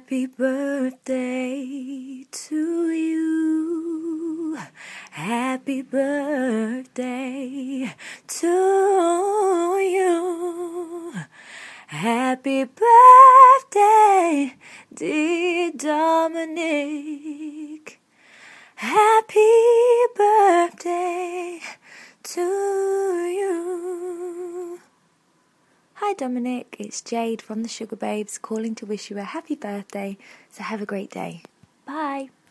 Happy birthday to you. Happy birthday to you. Happy birthday, dear Dominic. Happy birthday to you. Hi Dominic, it's Jade from the Sugar Babes calling to wish you a happy birthday, so have a great day. Bye.